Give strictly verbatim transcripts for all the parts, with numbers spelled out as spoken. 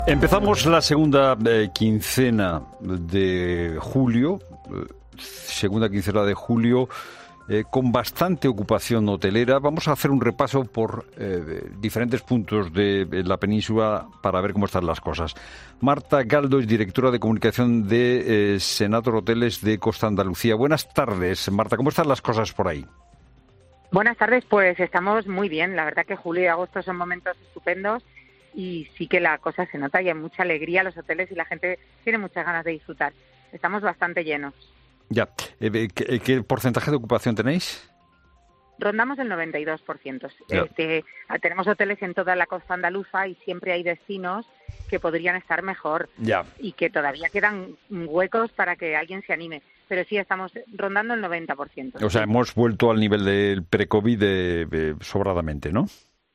Empezamos la segunda eh, quincena de julio, eh, segunda quincena de julio, eh, con bastante ocupación hotelera. Vamos a hacer un repaso por eh, diferentes puntos de, de la península para ver cómo están las cosas. Marta Galdo es directora de comunicación de eh, Senator Hoteles de Costa Andalucía. Buenas tardes, Marta. ¿Cómo están las cosas por ahí? Buenas tardes, pues estamos muy bien. La verdad que julio y agosto son momentos estupendos. Y sí que la cosa se nota y hay mucha alegría en los hoteles y la gente tiene muchas ganas de disfrutar. Estamos bastante llenos. Ya. ¿Qué, qué porcentaje de ocupación tenéis? Rondamos el noventa y dos por ciento. Este, tenemos hoteles en toda la costa andaluza y siempre hay destinos que podrían estar mejor ya. Y que todavía quedan huecos para que alguien se anime. Pero sí, estamos rondando el noventa por ciento. O sea, hemos vuelto al nivel del pre-COVID de, de, sobradamente, ¿no?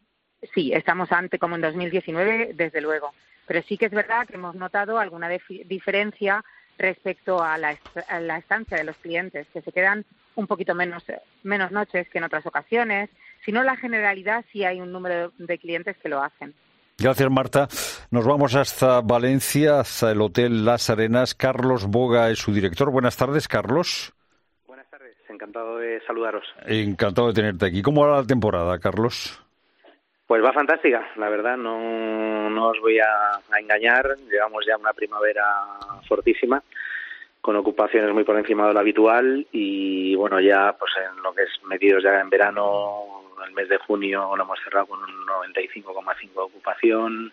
Sí, estamos ante como en dos mil diecinueve, desde luego. Pero sí que es verdad que hemos notado alguna dif- diferencia respecto a la, est- a la estancia de los clientes, que se quedan un poquito menos, menos noches que en otras ocasiones. Si no, la generalidad sí hay un número de clientes que lo hacen. Gracias, Marta. Nos vamos hasta Valencia, hasta el Hotel Las Arenas. Carlos Boga es su director. Buenas tardes, Carlos. Buenas tardes, encantado de saludaros. Encantado de tenerte aquí. ¿Cómo va la temporada, Carlos? Pues va fantástica, la verdad, no, no os voy a, a engañar. Llevamos ya una primavera fortísima, con ocupaciones muy por encima de lo habitual y bueno, ya pues en lo que es metidos ya en verano, el mes de junio lo hemos cerrado con un noventa y cinco coma cinco de ocupación,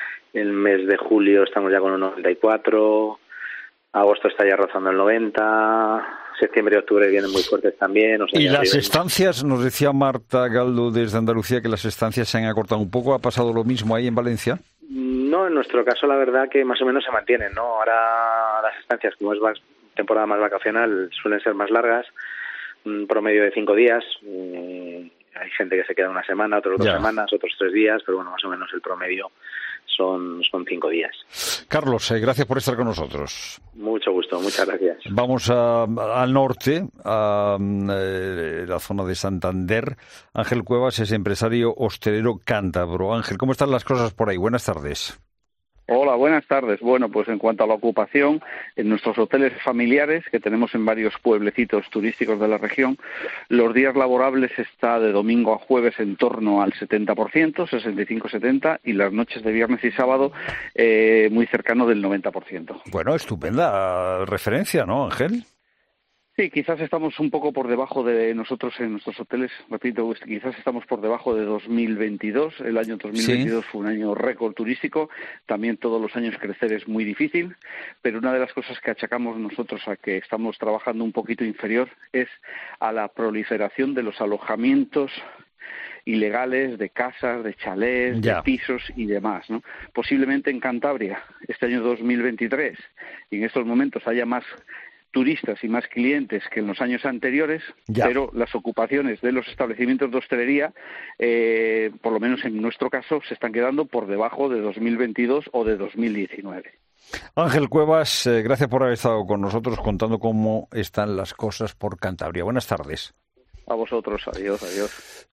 el mes de julio estamos ya con un noventa y cuatro, agosto está ya rozando el noventa, septiembre y octubre vienen muy fuertes también. O sea, y las viven... estancias, nos decía Marta Galdo desde Andalucía que las estancias se han acortado un poco. ¿Ha pasado lo mismo ahí en Valencia? No, en nuestro caso la verdad que más o menos se mantienen, ¿no? Ahora las estancias, como es más, temporada más vacacional, suelen ser más largas, un promedio de cinco días. Eh, hay gente que se queda una semana, otros dos ya. semanas, otros tres días, pero bueno, más o menos el promedio son, son cinco días. Carlos, eh, gracias por estar con nosotros. Mucho gusto, muchas gracias. Vamos a, al norte, a, a la zona de Santander. Ángel Cuevas es empresario hostelero cántabro. Ángel, ¿cómo están las cosas por ahí? Buenas tardes. Hola, buenas tardes. Bueno, pues en cuanto a la ocupación, en nuestros hoteles familiares, que tenemos en varios pueblecitos turísticos de la región, los días laborables está de domingo a jueves en torno al setenta por ciento, sesenta y cinco a setenta, y las noches de viernes y sábado eh, muy cercano del noventa por ciento. Bueno, estupenda referencia, ¿no, Ángel? Sí, quizás estamos un poco por debajo de nosotros en nuestros hoteles, repito, quizás estamos por debajo de dos mil veintidós, el año dos mil veintidós sí. Fue un año récord turístico, también todos los años crecer es muy difícil, pero una de las cosas que achacamos nosotros a que estamos trabajando un poquito inferior es a la proliferación de los alojamientos ilegales, de casas, de chalés, ya. de pisos y demás, ¿no? Posiblemente en Cantabria, este año dos mil veintitrés, y en estos momentos haya más turistas y más clientes que en los años anteriores, ya. pero las ocupaciones de los establecimientos de hostelería, eh, por lo menos en nuestro caso, se están quedando por debajo de dos mil veintidós o de dos mil diecinueve. Ángel Cuevas, eh, gracias por haber estado con nosotros contando cómo están las cosas por Cantabria. Buenas tardes. A vosotros, adiós, adiós.